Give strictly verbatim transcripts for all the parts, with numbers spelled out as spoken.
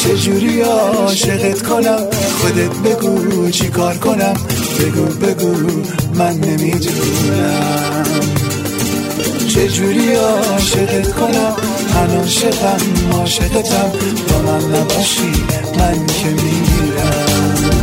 چجوری عاشقت کنم، خودت بگو چی کار کنم، بگو بگو من نمیدونم. چجوری عاشقت کنم، من عاشقم عاشقتم، با من نباشی من که میرم.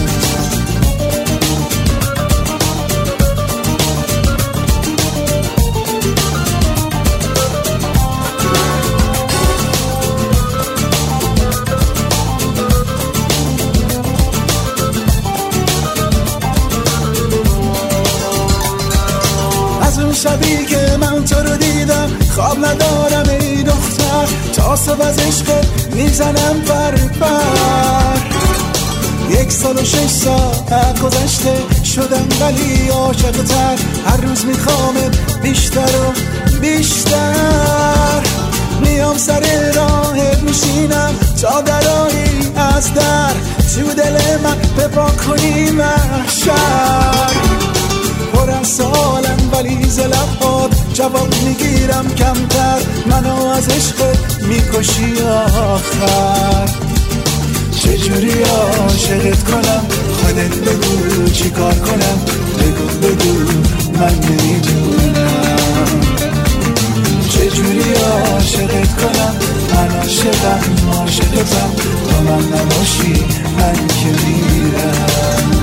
شبی که من تو رو دیدم خواب ندارم ای دختر، تا صبح از عشقت میزنم پر پر. یک سال و شش ساعت گذشته شدم ولی عاشق‌تر، هر روز میخوامت بیشتر و بیشتر. میام سر راهت میشینم تا درایی از در، تو دل من بپا کنی محشر. پر از سالم ولی ز لبات جواب میگیرم کمتر، منو از عشقت میکشی آخر. چجوری عاشقت کنم، خودت بگو چی کار کنم، بگو بگو من نمیدونم. چجوری عاشقت کنم، من عاشقم عاشقتم، با من نباشی من که میرم.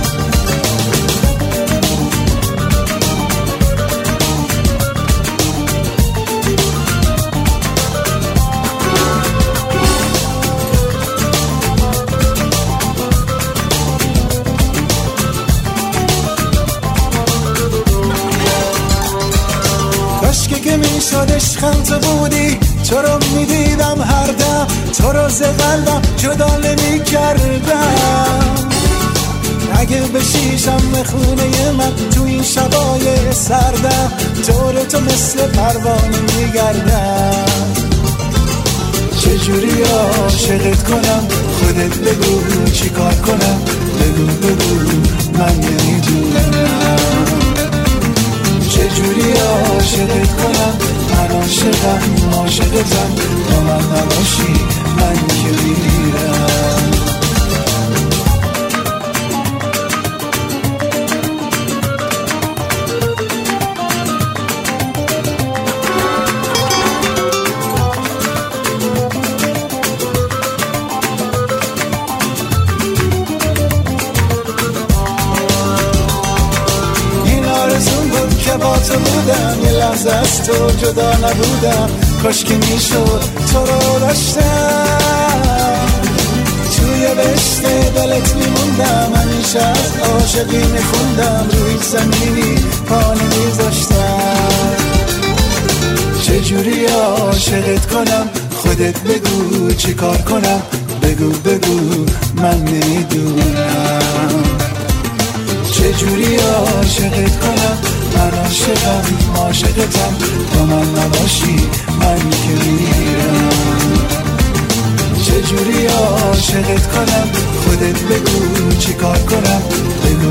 که میشد عشقم تو بودی، تو رو میدیدم هر دم، تو رو ز قلبم جدا نمی کردم. اگه بشیشم خونه من تو این شبای سردم، دور تو مثل پروانه میگردم. چجوری عاشقت کنم، خودت بگو چی کار کنم، بگو بگو من نمیدونم. چجوری عاشقت کنم، من عاشقم عاشقتم، با من نباشی من که میرم. با تو بودم یه لحظه از تو جدا نبودم، کاش که میشد تو رو داشتم. توی بهشت دلت میموندم، همیشه از عاشقی میخوندم، روی زمینی پا نمیذاشتم. چجوری عاشقت کنم، خودت بگو چی کار کنم، بگو بگو من نمیدونم. چجوری عاشقت کنم، من عاشقم عاشقتم، با من نباشی من که میرم. چجوری عاشقت کنم، خودت بگو چی کار کنم، بگو